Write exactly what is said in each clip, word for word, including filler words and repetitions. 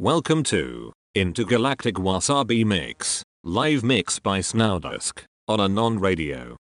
Welcome to Intergalactic Wasabi Mix, live mix by Snowdusk, on Anon Radio.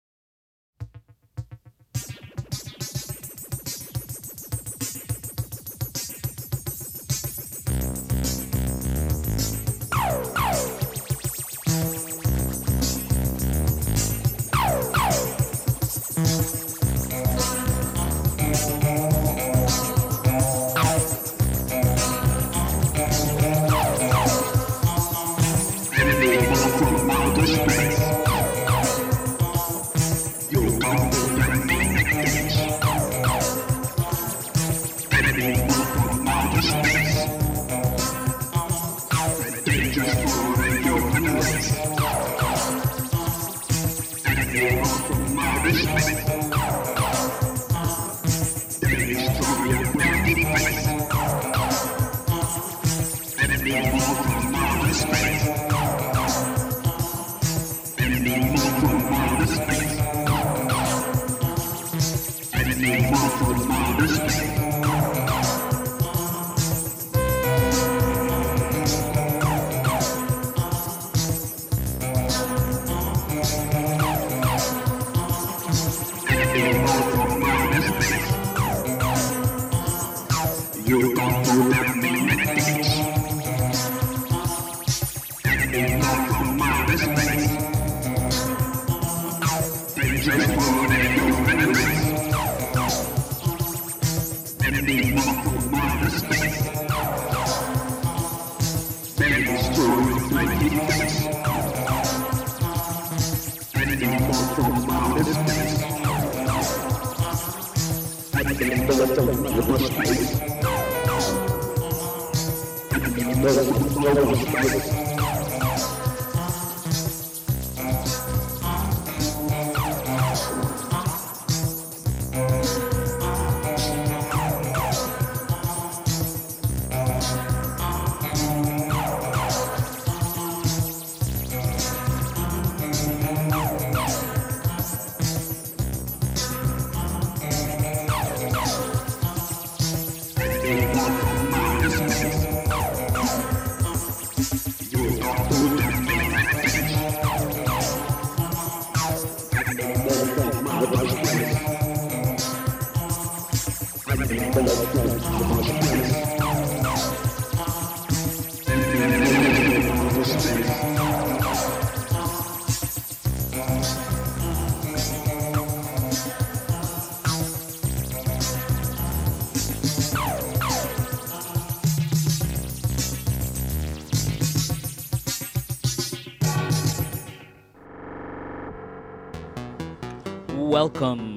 Welcome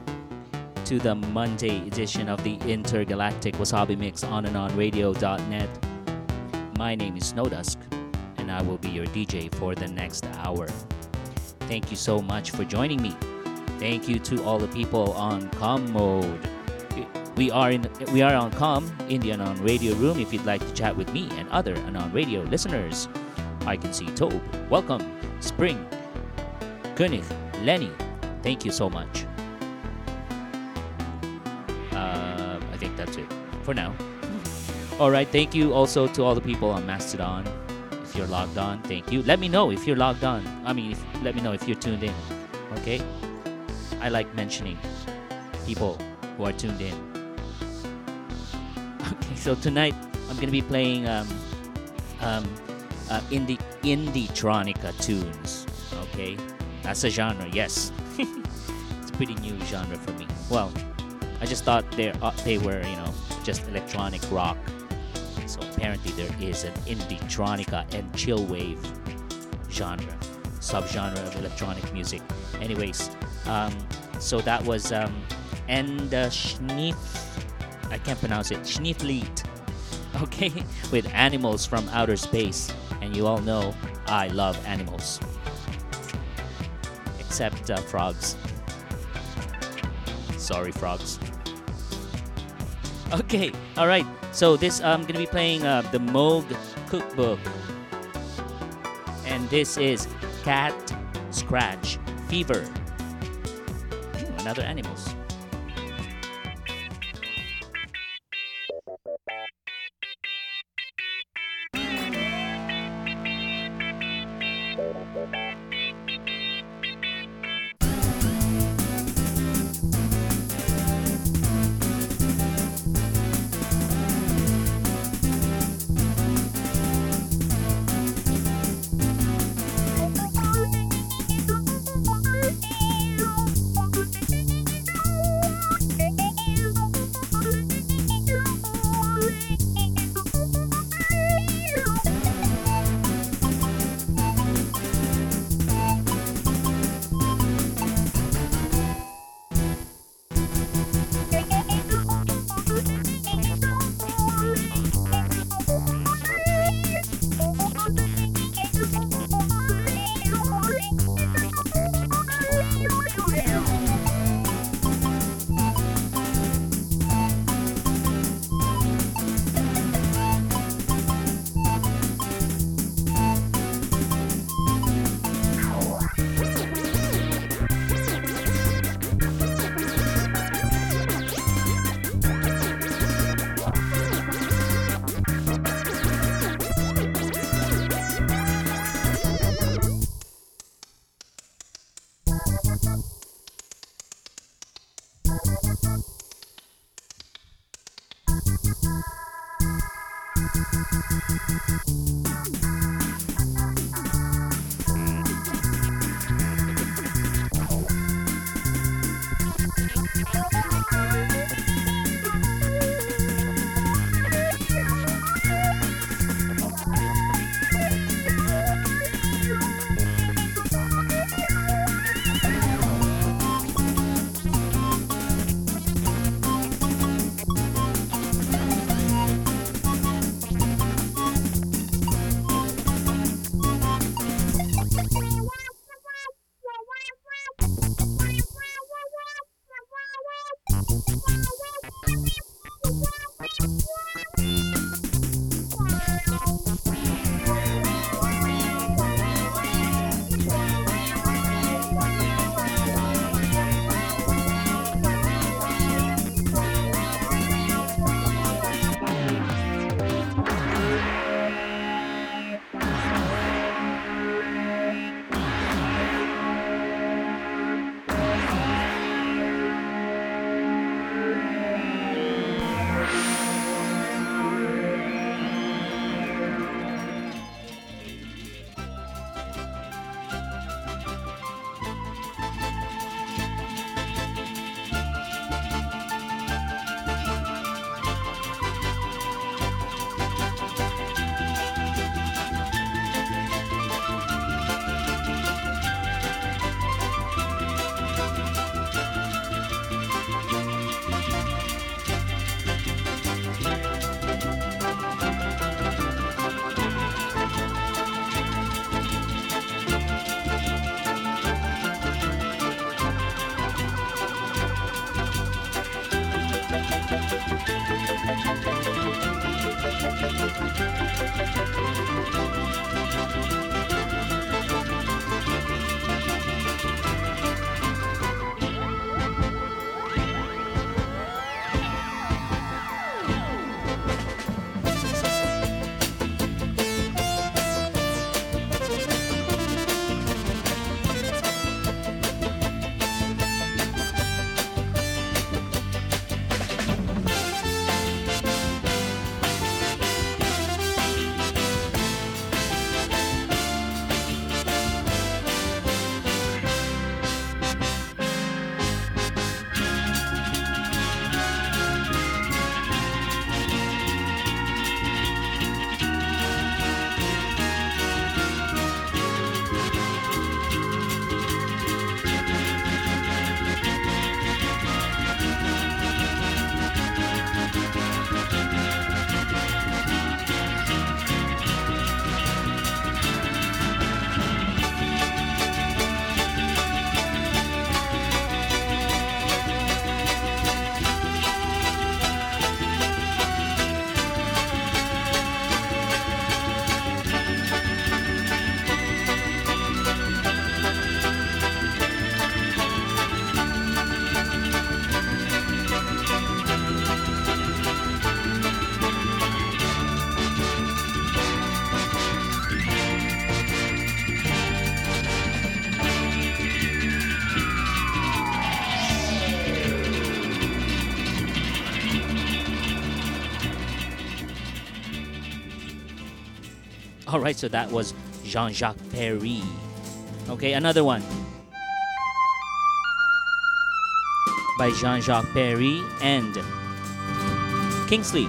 to the Monday edition of the Intergalactic Wasabi Mix on and on radio dot net. My name is Snowdusk, and I will be your D J for the next hour. Thank you so much for joining me. Thank you to all the people on comm mode. We are in we are on comm in the Anon Radio room if you'd like to chat with me and other Anon Radio listeners. I can see Tobe. Welcome. Spring. König. Lenny. Thank you so much. Uh, I think that's it for now. All right. Thank you also to all the people on Mastodon. If you're logged on, thank you. Let me know if you're logged on. I mean, if, let me know if you're tuned in. Okay? I like mentioning people who are tuned in. Okay, so tonight I'm going to be playing um, um, uh, indie, indie-tronica tunes. Okay? That's a genre, yes. It's a pretty new genre for me. Well, I just thought they uh, they were, you know, just electronic rock. So apparently there is an indie-tronica and chill wave genre, subgenre of electronic music. Anyways, um, so that was um, and uh, Schneef, I can't pronounce it, Schneeflied, okay, with Animals from Outer Space. And you all know I love animals. Except uh, frogs. Sorry, frogs. Okay, all right. So this I'm gonna be playing uh, the Moog Cookbook, and this is Cat Scratch Fever. Ooh, another animals. All right, so that was Jean-Jacques Perry. Okay, another one by Jean-Jacques Perry and Kingsley.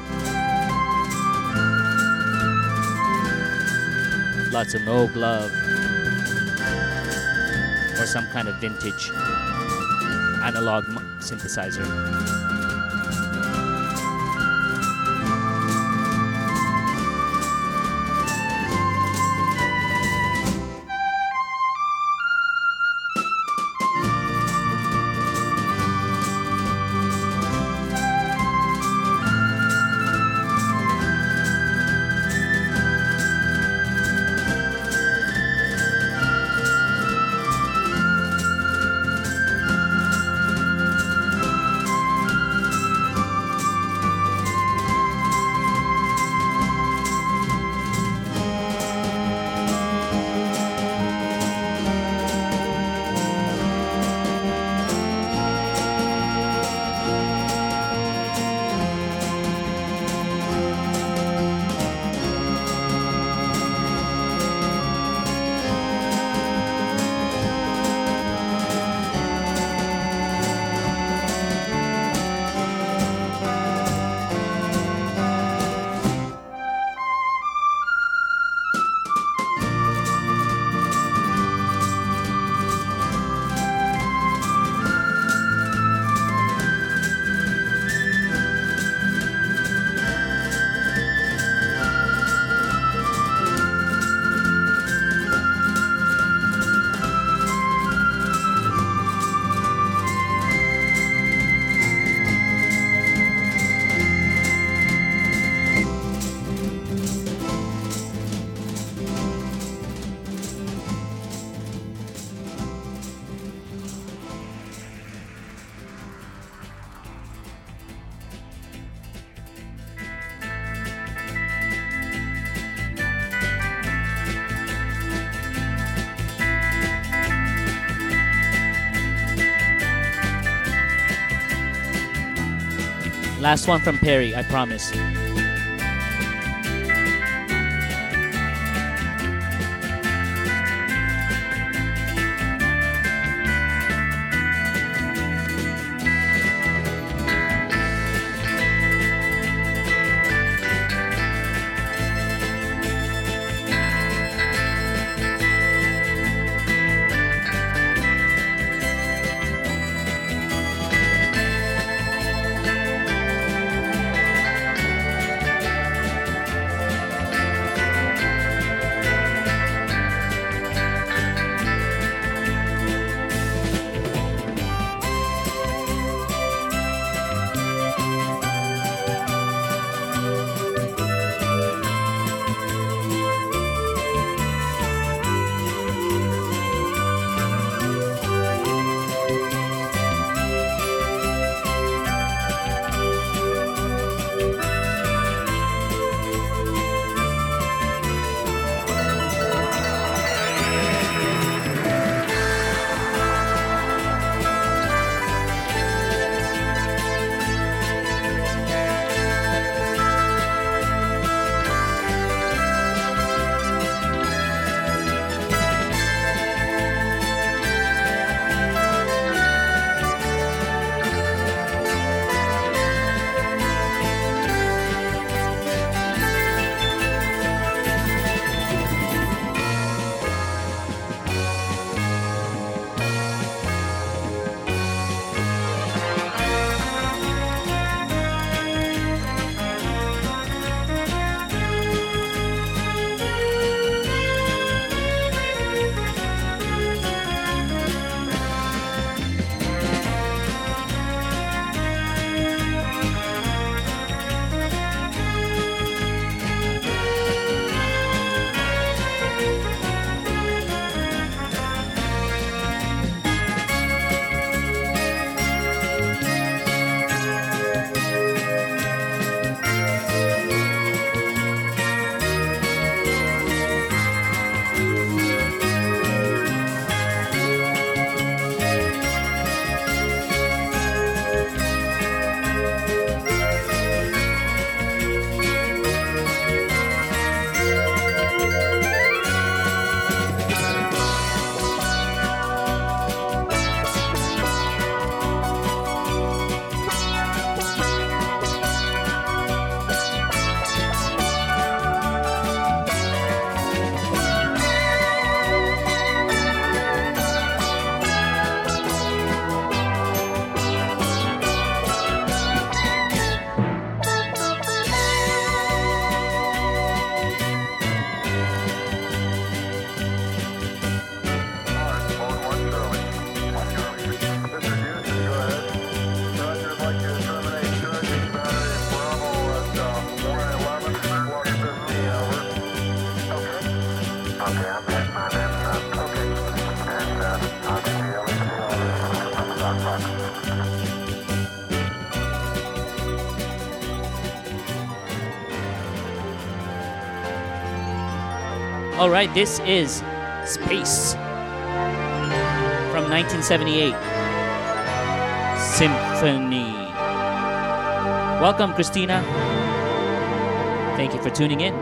Lots of No Glove or some kind of vintage analog synthesizer. Last one from Perry, I promise. All right, this is Space from nineteen seventy-eight. Symphony. Welcome, Christina. Thank you for tuning in.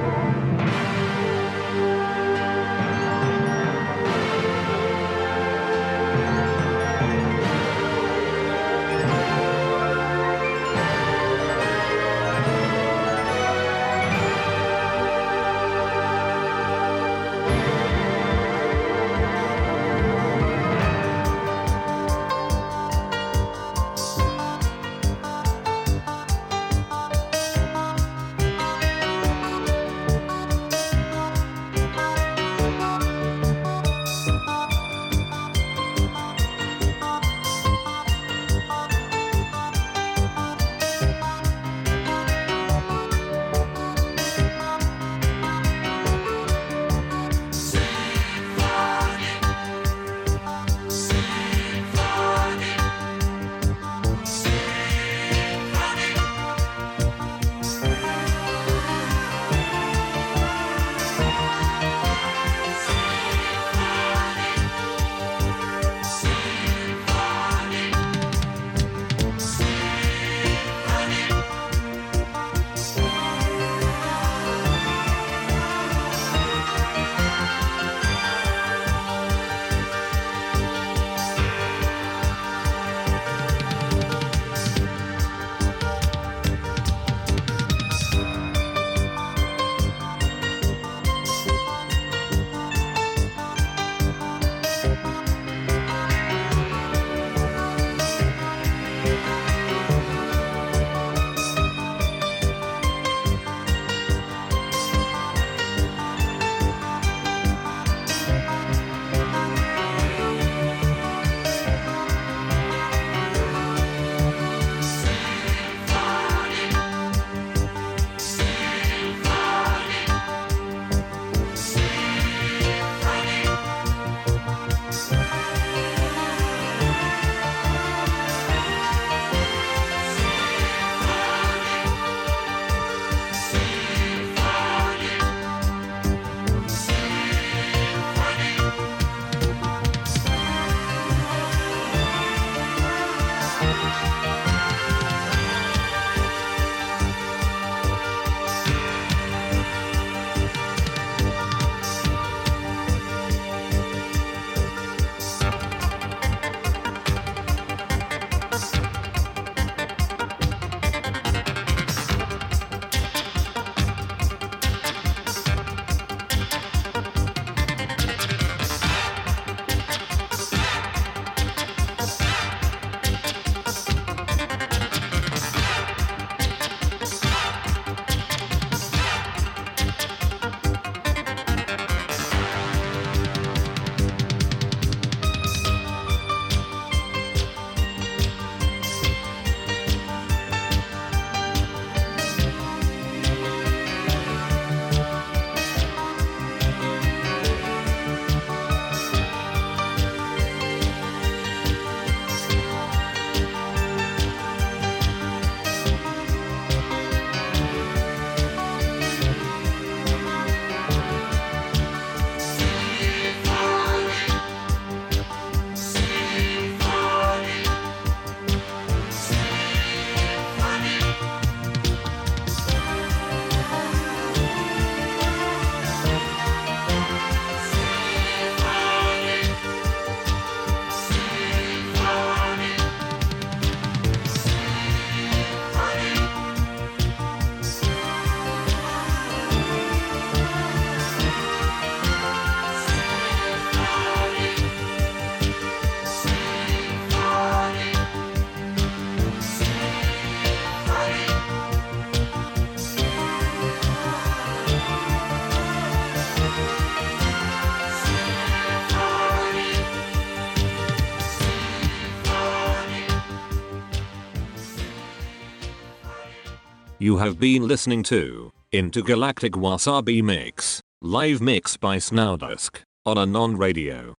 You have been listening to Intergalactic Wasabi Mix, live mix by Snowdusk, on Anon Radio.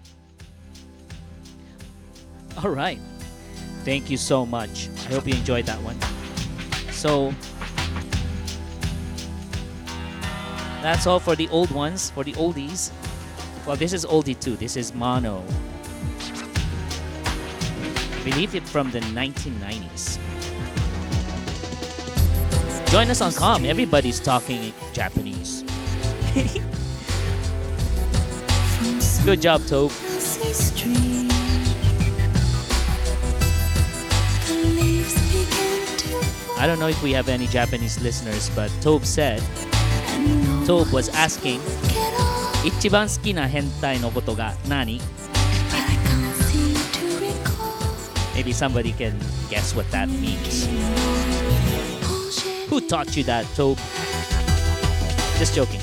Alright. Thank you so much. I hope you enjoyed that one. So, that's all for the old ones, for the oldies. Well, this is oldie too. This is Mono. I believe it from the nineteen nineties. Join us on Com. Everybody's talking Japanese. Good job, Tobe. I don't know if we have any Japanese listeners, but Tobe said, Tobe was asking, 一番好きな変態のことが何? Maybe somebody can guess what that means. Who taught you that, Tobe? Just joking.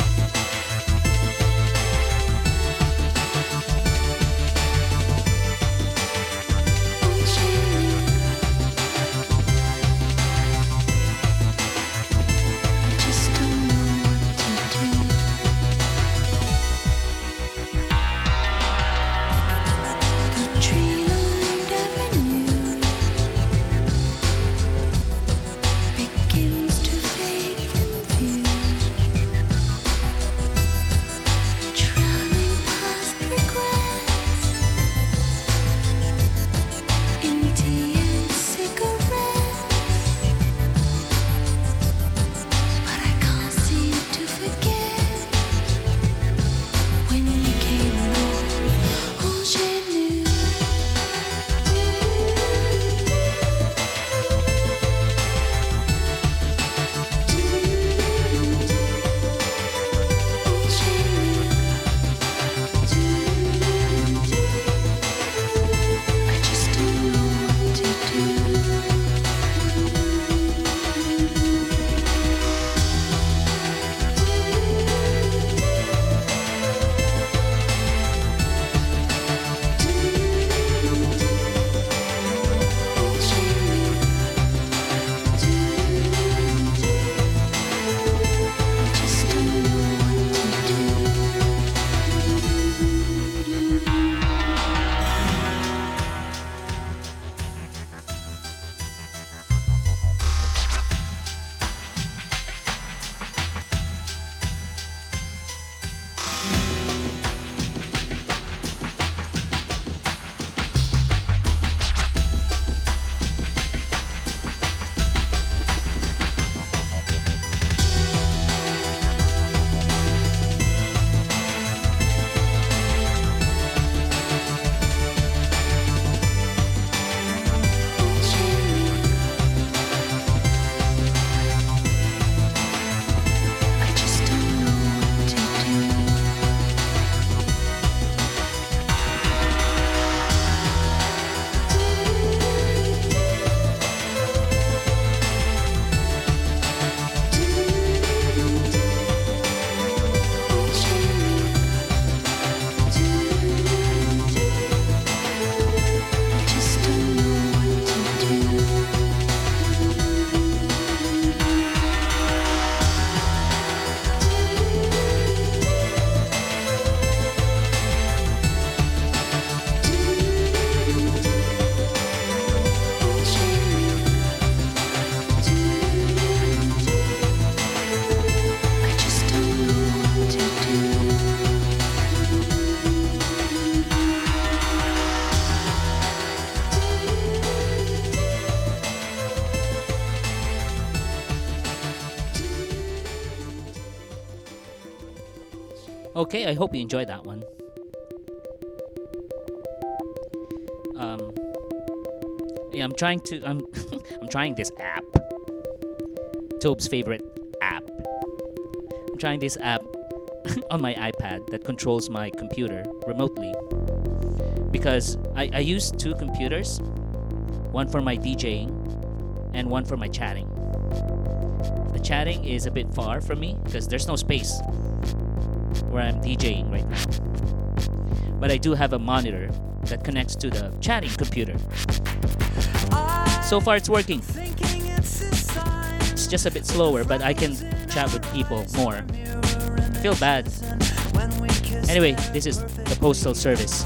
Okay, I hope you enjoyed that one. Um, yeah, I'm trying to. I'm. I'm trying this app. Tobe's favorite app. I'm trying this app on my iPad that controls my computer remotely. Because I, I use two computers, one for my DJing and one for my chatting. The chatting is a bit far from me because there's no space where I'm DJing right now. But I do have a monitor that connects to the chatting computer. So far it's working. just a bit slower, but I can chat with people more. I feel bad. Anyway, this is the Postal Service.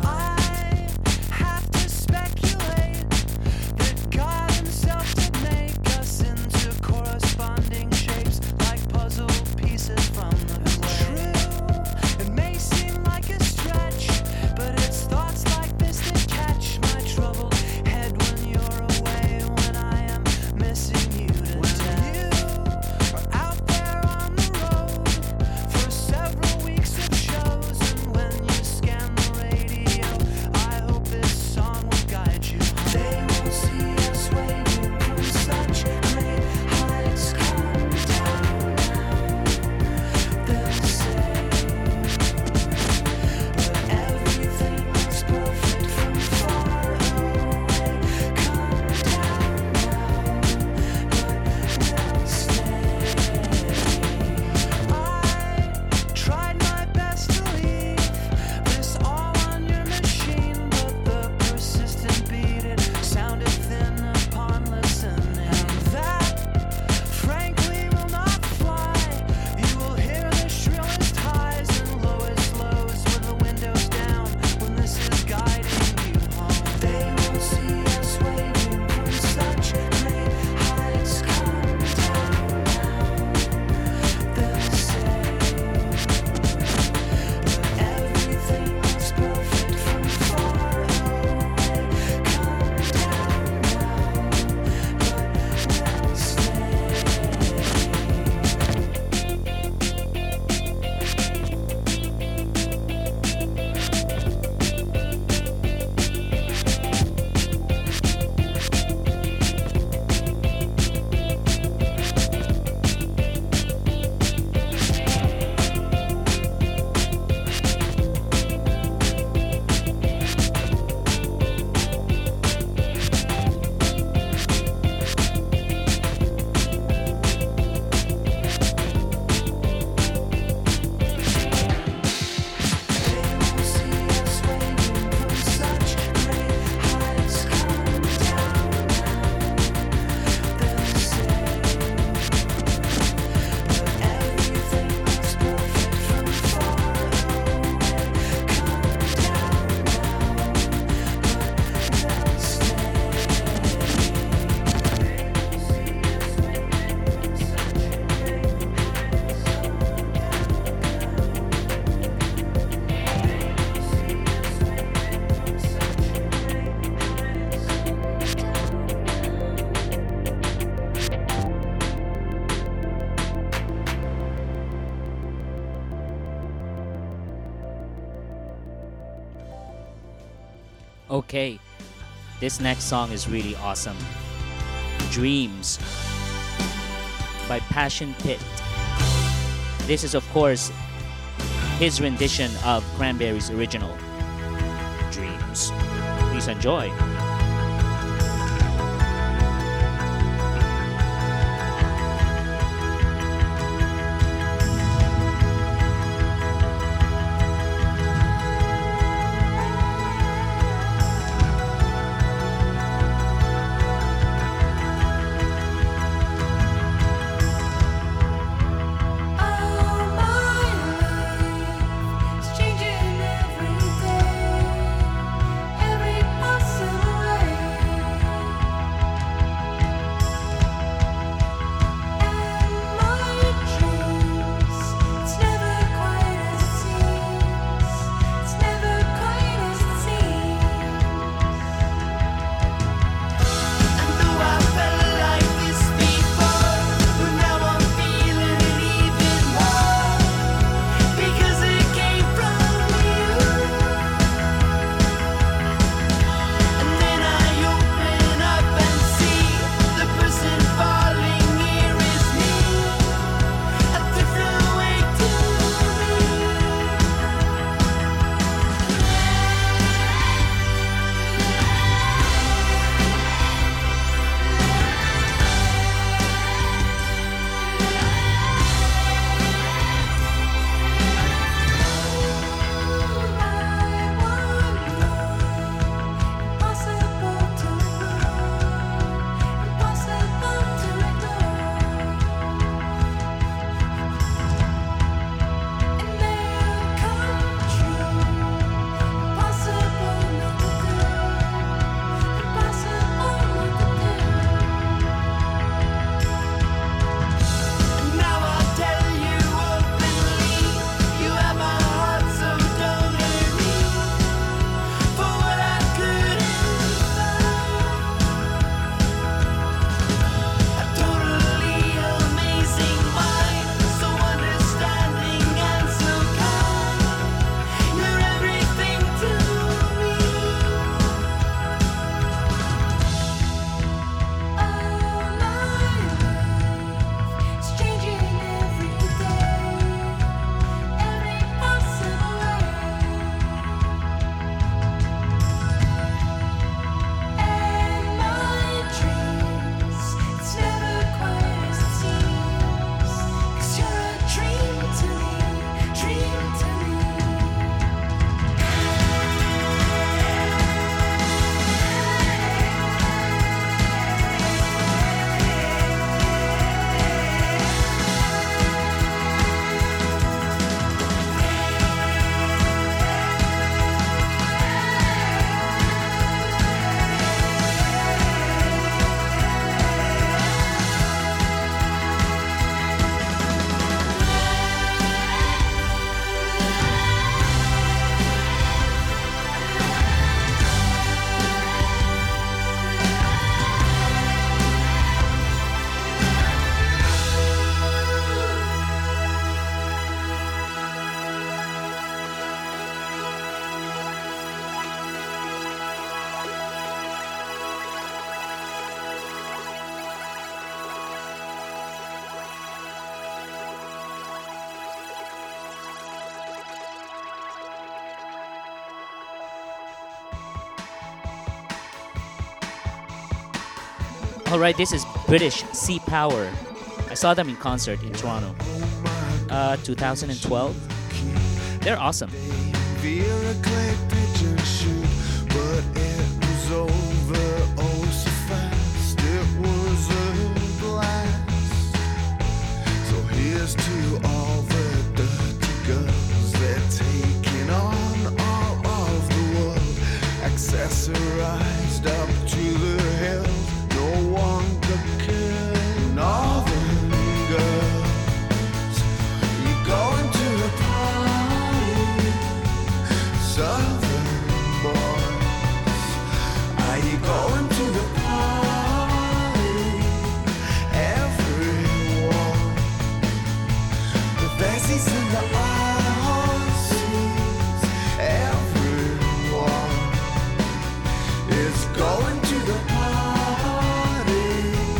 Okay, this next song is really awesome. Dreams by Passion Pit. This is, of course, his rendition of Cranberries' original, Dreams. Please enjoy. Changing every day, every possible All right, this is British Sea Power. I saw them in concert in Toronto, uh, two thousand twelve. They're awesome. To all the dirty girls, they're taking on all of the world, accessorized up to the hills. No one could kill northern girls. You going to the party, southern boys? Are you going to the party? Everyone. Bessies in the Aussies, everyone is going to the party,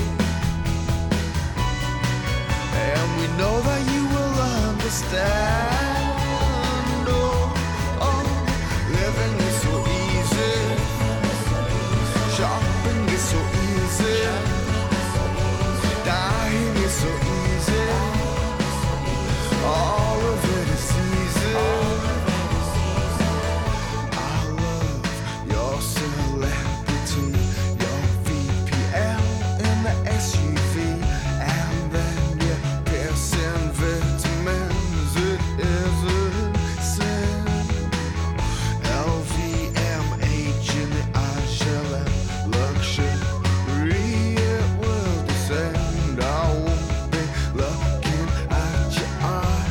and we know that you will understand. Oh, oh, living is so easy, shopping is so easy, dying is so easy. All of it is easy. I love your celebrity, your V P L in the S U V, and then your piercing vitamins. It is a sin. L V M H in the eyeshadow luxury, it will descend. I won't be looking at your eyes.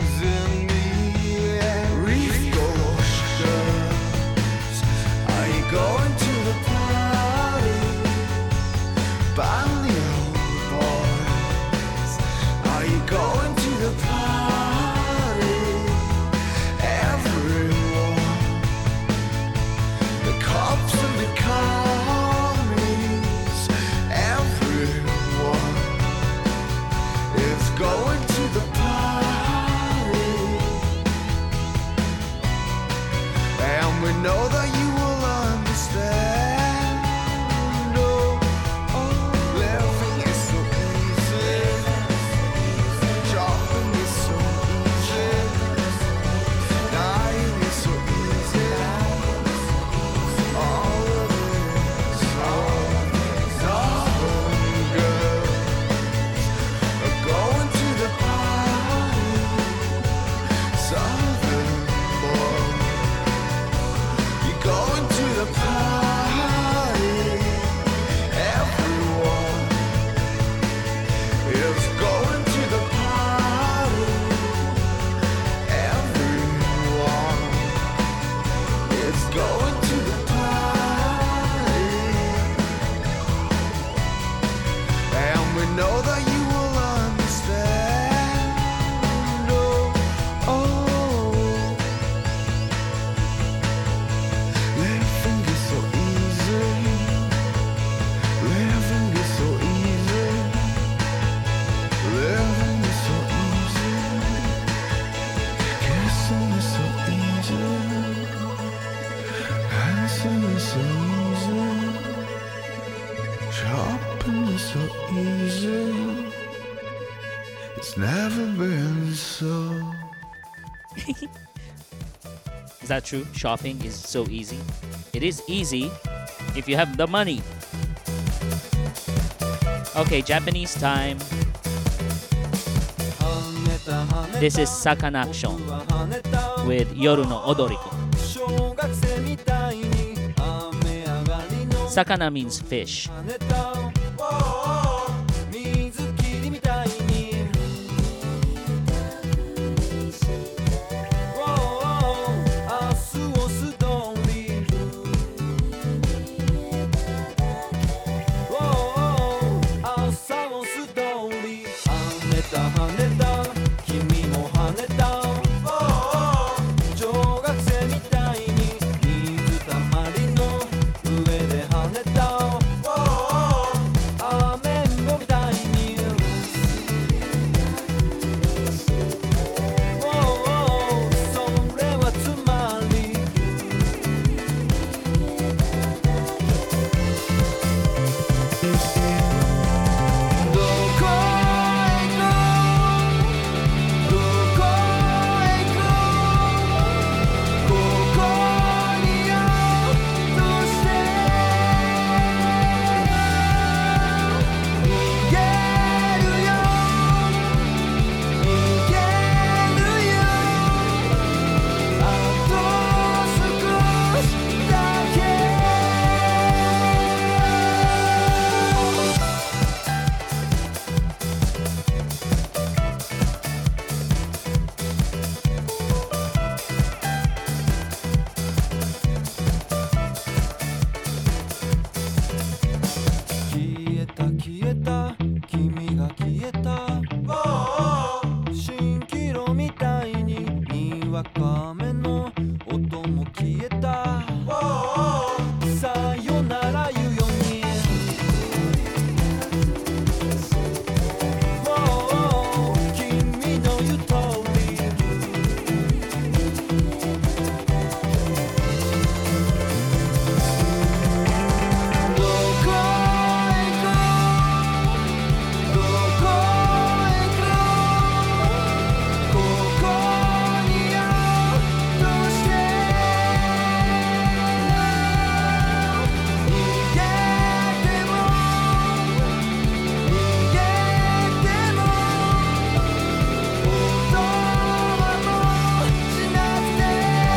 Going to the party, Balliol boys. Are you going to the party? Everyone, the cops and the commies, everyone is going to the party, and we know that you will understand. Oh, oh, living is so easy, shopping is so easy, dying is so easy. All of it is all northern girls are going to the party, southern boys. You're going to the party, everyone is going to the party, everyone is going to the party, and we know that you will understand. Oh, oh. Living is so easy. Living is so easy. Living is so easy. Kissing is so easy. Dancing is so easy. Shopping is so easy. It's never been so. Is that true? Shopping is so easy. It is easy if you have the money. Okay, Japanese time. This is Sakanaction with Yoru no Odoriko. Sakana means fish. Oh えた消えた君が消えた蜃気楼みたいににわか雨の音も消えたさよなら言うように君の言う通りどこへ行こうどこへ行こうここにあるとして逃げても逃げても音はもうしなくて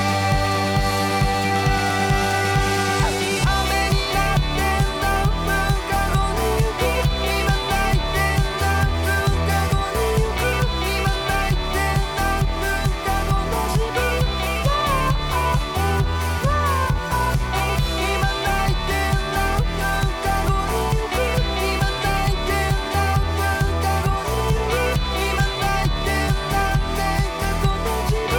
雨になって何分か後に行く今泣いて何分か後に行く今泣いて何分か後の自分今泣いて何分か後に行く今泣いて何分か後に行く今泣いて何年か後の自分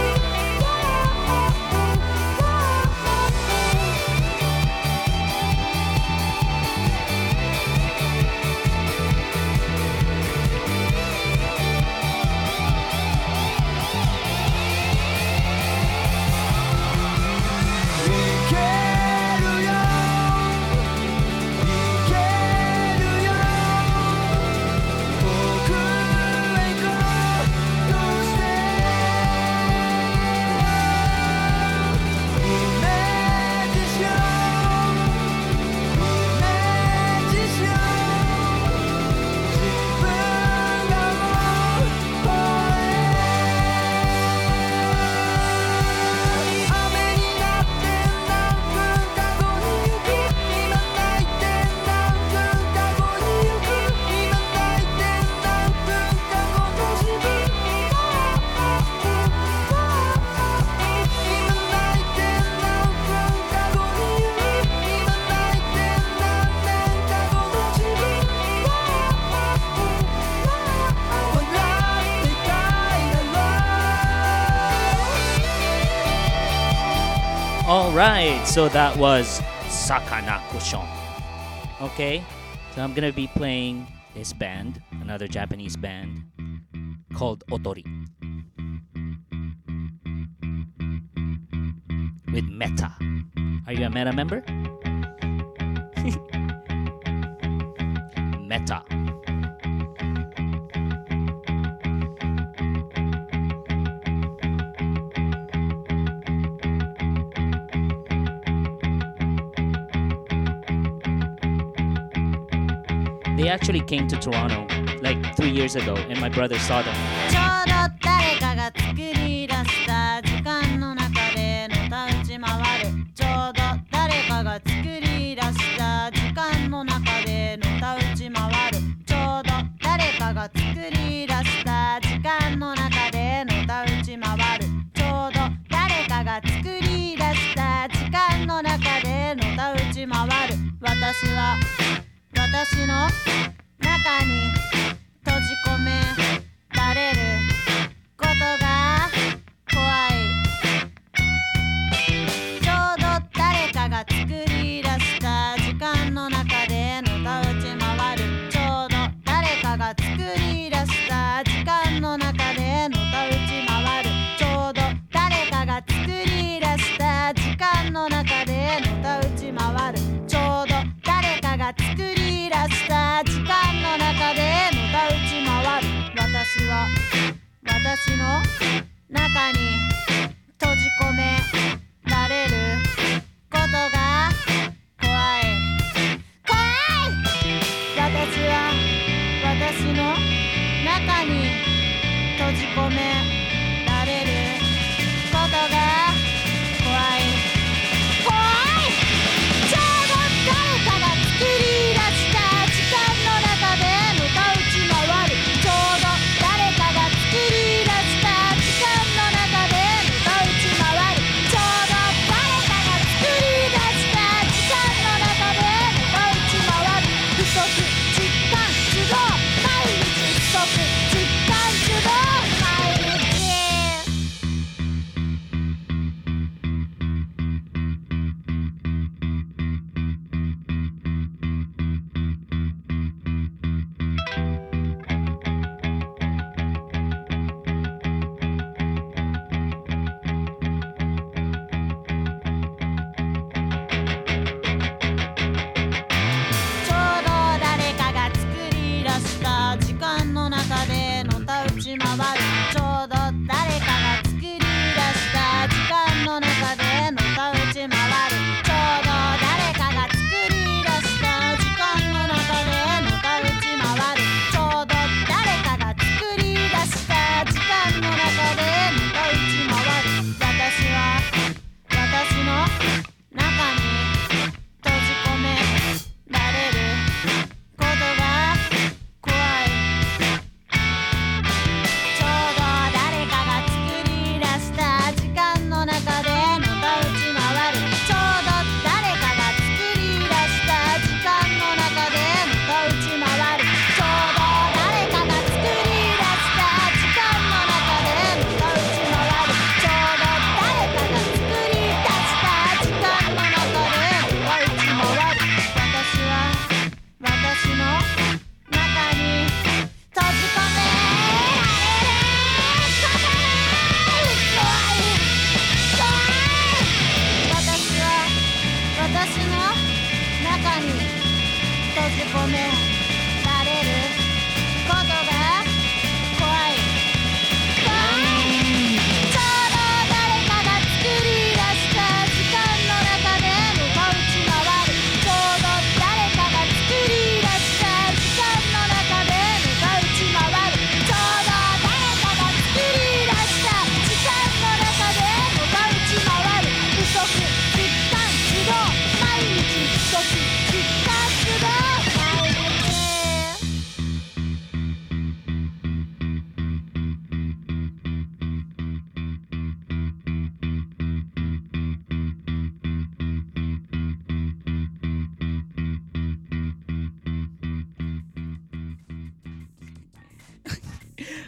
いけるよいけるよ遠くへ行こうどうしてイメージしようイメージしよう自分がもうこれ雨になって何分か後に行く今泣いて何分か後に行く今泣いて何分か後の自分今泣いて何分か後に行く今泣いて何年か後の自分笑っていたいだろう Alright, so that was Sakana Kushon. Okay, so I'm gonna be playing this band, another Japanese band called Otori. With Meta. Are you a Meta member? Meta. They actually came to Toronto like three years ago, and my brother saw them. ちょうど誰かが作り出した時間の中でのたうち回るちょうど誰かが作り出した時間の中でのたうち回るちょうど誰かが作り出した時間の中でのたうち回るちょうど誰かが作り出した時間の中でのたうち回る私は私の中に閉じ込められることが怖いちょうど誰かが作り出した時間の中でのたうち回るちょうど誰かが作り出した時間の中でのたうち回るちょうど誰かが作り出した時間の中でのたうち回るちょうど誰かが作り出した時間の中でのたうち回る私は私の中に閉じ込められることが怖い怖い私は私の中に閉じ込められることが怖い怖いちょうど誰かが作り出した時間の中でのたうち回るちょうど誰かが作り出した時間の中でのたうち回るちょうど誰かが作り出した時間の中でのたうち回る不足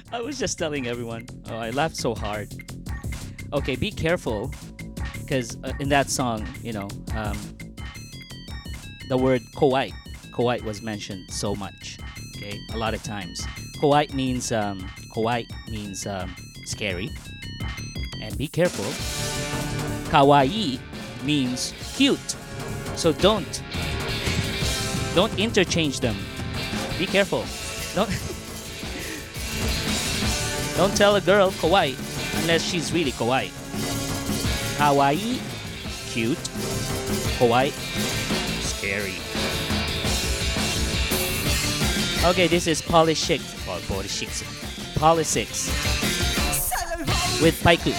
I was just telling everyone. Oh, I laughed so hard. Okay, be careful, because uh, in that song, you know, um, the word kawaii, kawaii was mentioned so much. Okay, a lot of times. Kawaii means um, kawaii means um, scary, and be careful. Kawaii means cute, so don't don't interchange them. Be careful. Don't don't tell a girl kawaii unless she's really kawaii. Kawaii, cute. Kawaii, scary. Okay, this is Politics. Well, Politics. Politics with Paiku.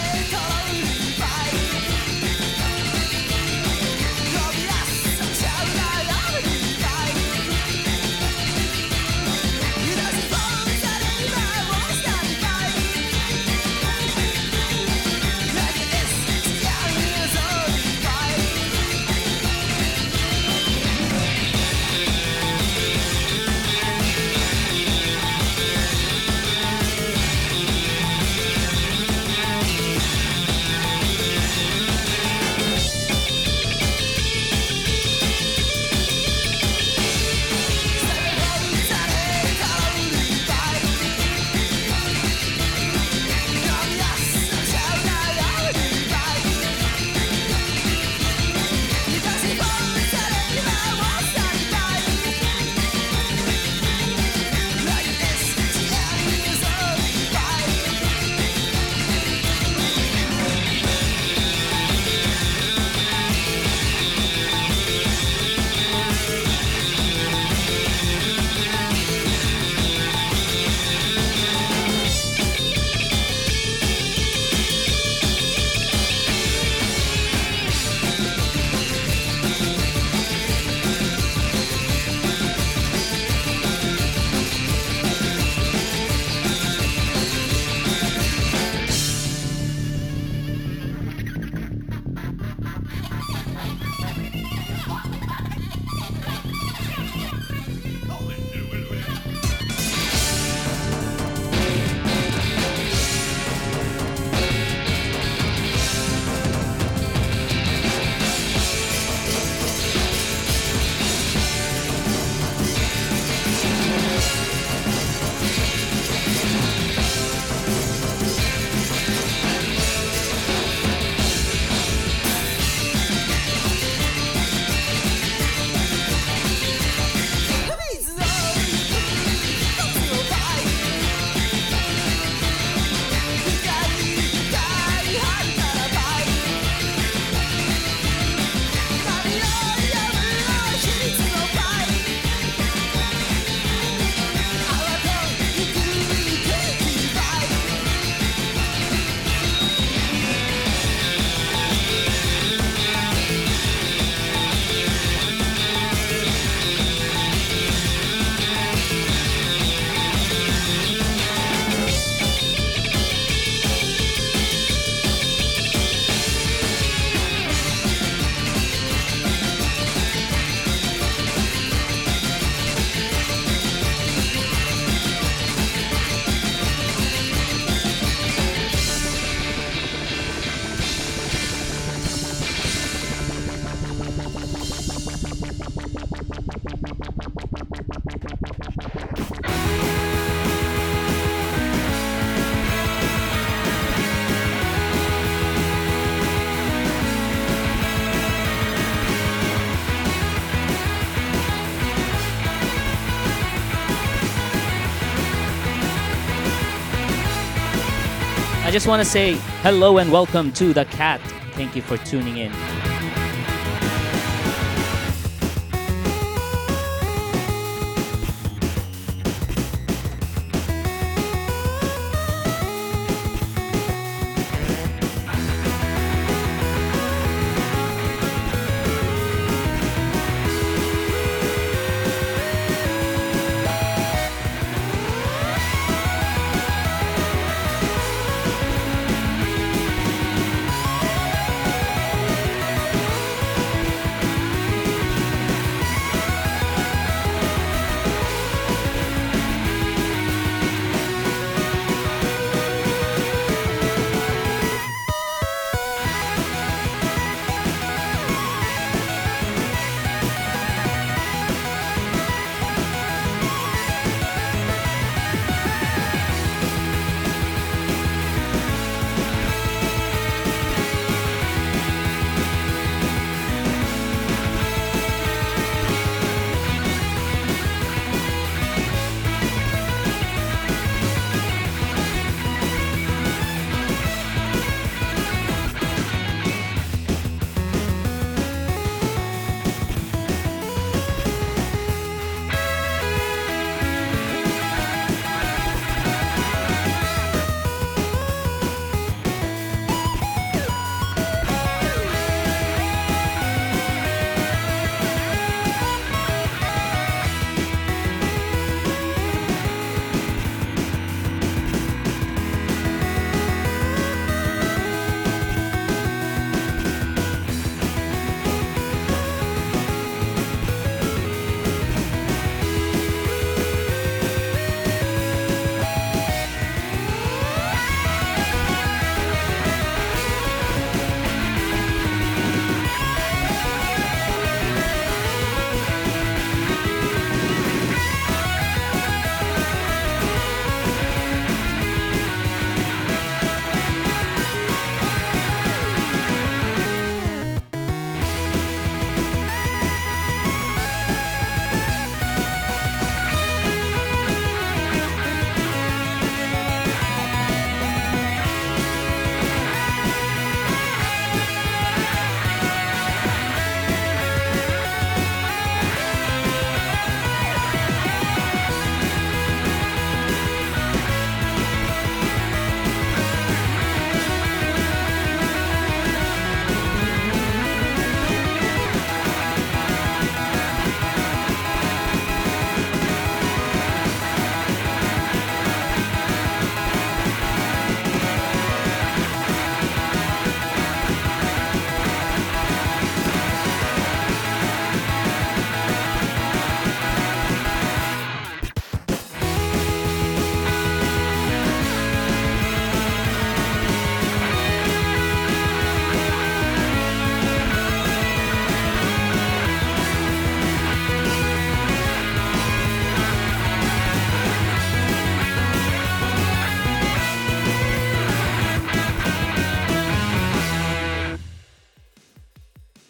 I just want to say hello and welcome to The Cat. Thank you for tuning in.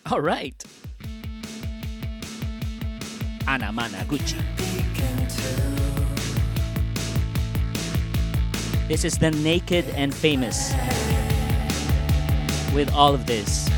All right. Anamanaguchi. This is the Naked and Famous with All of This.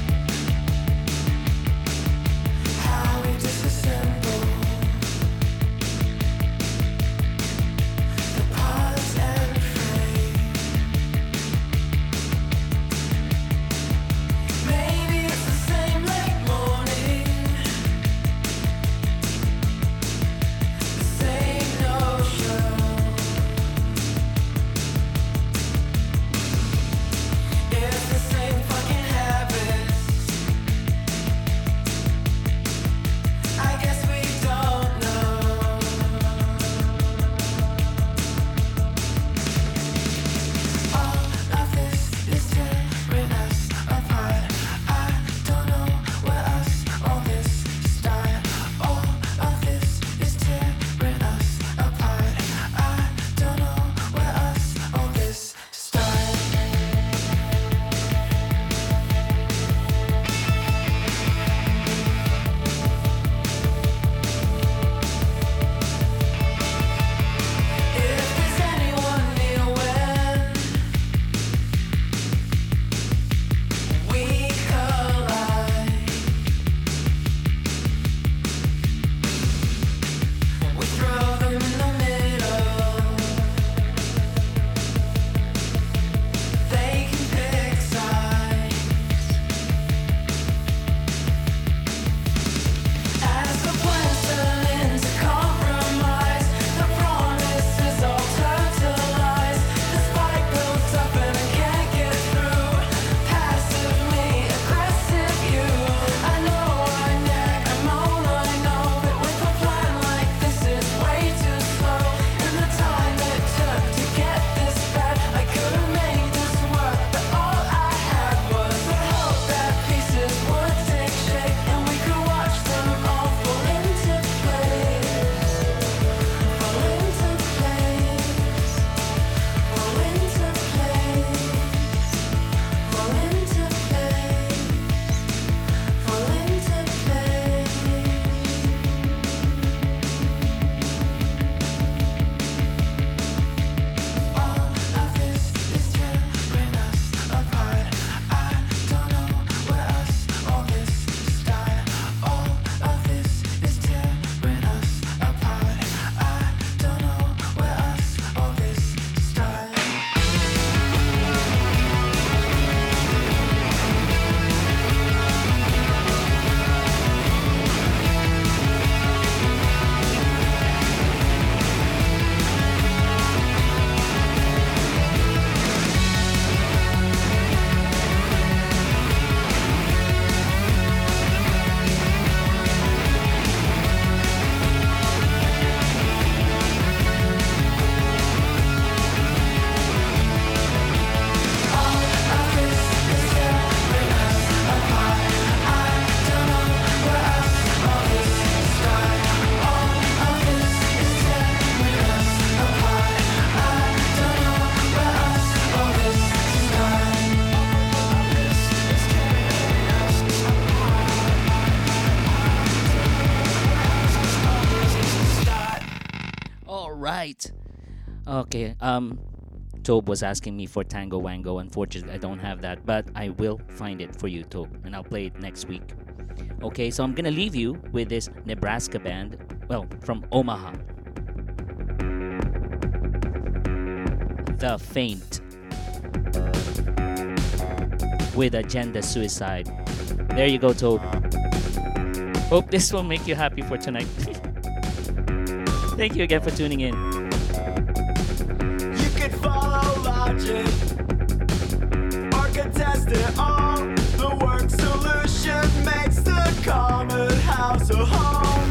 right. Okay. Um, Tobe was asking me for Tango Wango. Unfortunately, I don't have that, but I will find it for you, Tobe, and I'll play it next week. Okay, so I'm gonna leave you with this Nebraska band, well, from Omaha. The Faint with Agenda Suicide. There you go, Tobe. Hope this will make you happy for tonight. Thank you again for tuning in. You could follow logic or contest it all. The work solution makes the common house a home.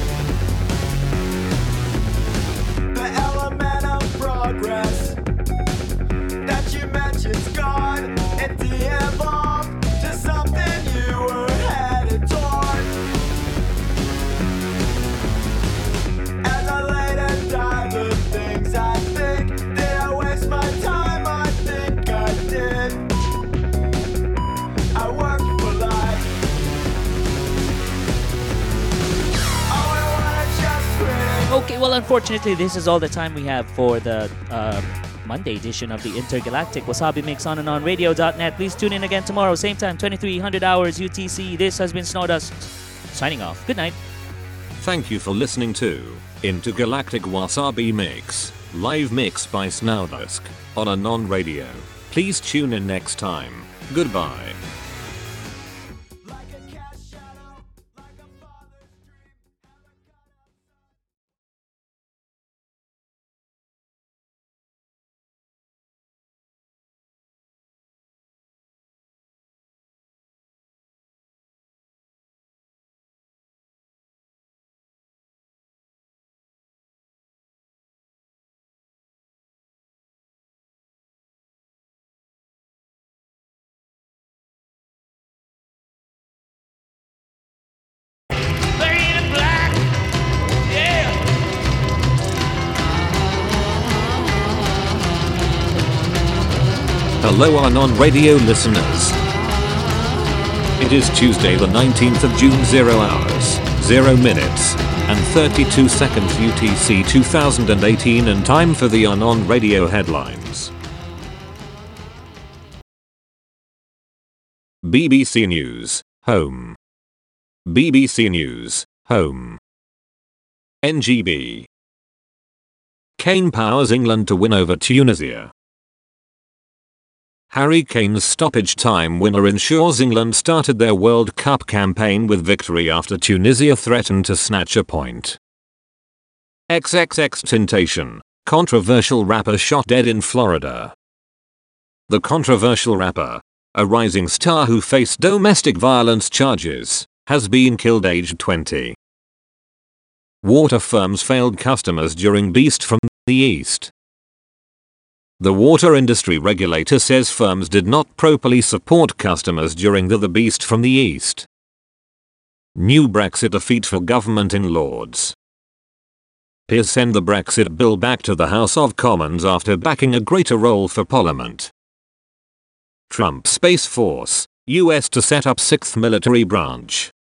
The element of progress that you mentioned's gone. It de-evolved to something you were headed toward. As I later die, the things I think, did I waste my time? I think I did. I worked for life, Well, unfortunately, this is all the time we have for the uh, Monday edition of the Intergalactic Wasabi Mix on and on radio dot net. Please tune in again tomorrow, same time, twenty-three hundred hours U T C. This has been Snowdust, signing off. Good night. Thank you for listening to Intergalactic Wasabi Mix, live mix by Snowdusk, on Anon Radio. Please tune in next time. Goodbye. Hello Anon Radio listeners. It is Tuesday the nineteenth of June, zero hours, zero minutes, and thirty-two seconds U T C two thousand eighteen, and time for the Anon Radio headlines. B B C News, home. B B C News, home. N G B. Kane powers England to win over Tunisia. Harry Kane's stoppage time winner ensures England started their World Cup campaign with victory after Tunisia threatened to snatch a point. XXXTentacion, controversial rapper shot dead in Florida. The controversial rapper, a rising star who faced domestic violence charges, has been killed aged twenty. Water firms failed customers during Beast from the East. The water industry regulator says firms did not properly support customers during the The Beast from the East. New Brexit defeat for government in Lords. Peers send the Brexit bill back to the House of Commons after backing a greater role for Parliament. Trump Space Force, U S to set up sixth military branch.